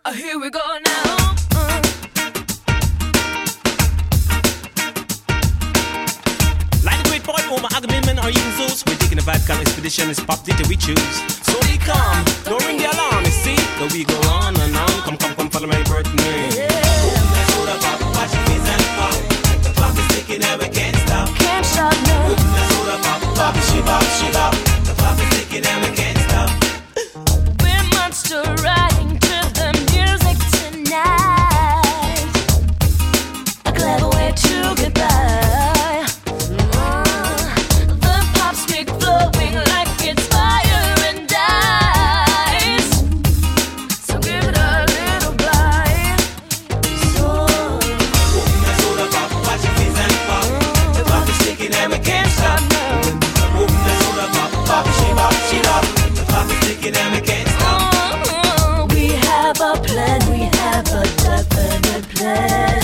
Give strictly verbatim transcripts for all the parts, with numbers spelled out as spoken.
Oh, here we go now. Uh. Like the great poet Omar Agamemnon or even Zeus, we're taking a vibe kind of expedition. It's pop data we choose. So we come, don't ring the alarm. You see, that we go on and on. Come, come, come, follow my birthday. Yeah. Hold up, pop, watch your face and pop. The clock is ticking and we can't stop. Can't stop now. Hold up, pop, pop, she bop, she bop. The clock is ticking and we can't stop. We're monster riding to the music tonight. A clever way to get by. Uh, the pops make flowing like it's fire and ice. So give it a little bite. So Hold up, pop, watch your face and pop. The clock is ticking and we can't stop. Hold up, pop, pop, she bop, she bop. The clock is ticking and we can't stop. uh, we have a plan, we have a definite plan.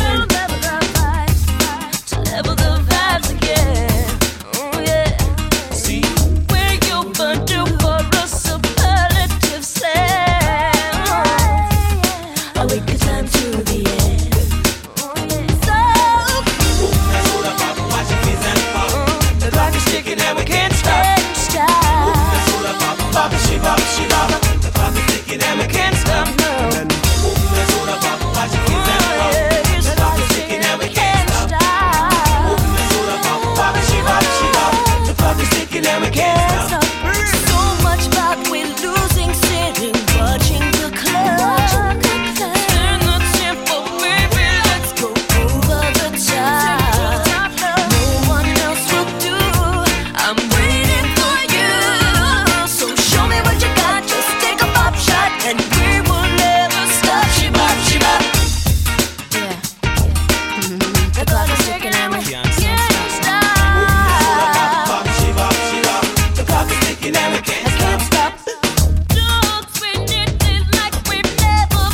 To level the vibes again. Oh yeah. See, We're overdue for a superlative slam. A week of time to the end. Oh yeah. So hold up, pop, watch your face and pop. the clock is ticking and we can't stop. Stop. Hold up, pop, pop, she bop, she bop. The clock is ticking and we can't stop. No. Hold up, pop, watch your face and pop. The clock is ticking and we can't stop. Hold up, pop, pop, she bop, she bop. The clock is ticking and we can't stop. So much back we're losing, sitting, watching the clock. Turn the tempo, baby, let's go over the top. No one else will do. I'm waiting for you. So show me what you got. Just take a pop shot, and we will never stop. She bop, she bop. Yeah, the clock is ticking and we can't stop. Pop, she bop, she bop. The clock is ticking and we can't I can't stop. stop. Don't spin it like we've never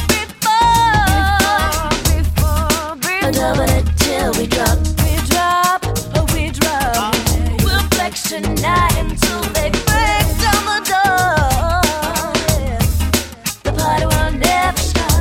before. Before, double it till we drop. We drop, oh we drop. We'll flex tonight until they break down the door. The party will never stop.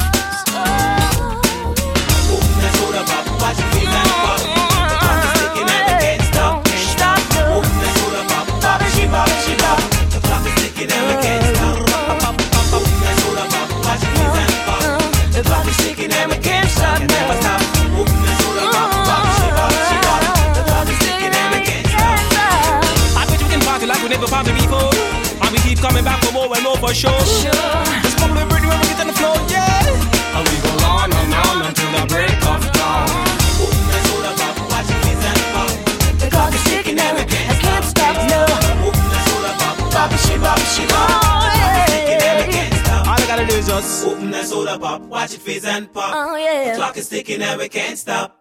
Hold up, pop, watch your face and pop. The clock is ticking and we can't stop. Can't stop. Hold up, pop, pop, she bop, she bop. The clock is ticking and we can't stop. Pop, pop, pop. Hold up, pop, watch your face and pop. The clock is ticking and we can't stop. Never stop. Hold up, pop, pop, she bop, she bop. The clock is ticking and we can't stop. I bet you can party like we never party before. And we keep coming back for more and more for sure. Just pump the bridge when we get on the floor, yeah. And we go on and on until the break of dawn. Hold up, pop, watch your face and pop. The clock is ticking and I can't stop, no. Hold up, pop, pop, she bop, she bop. Oh yeah. All I gotta do is just open that soda pop, watch it fizz and pop. Oh yeah. Clock is ticking and we can't stop.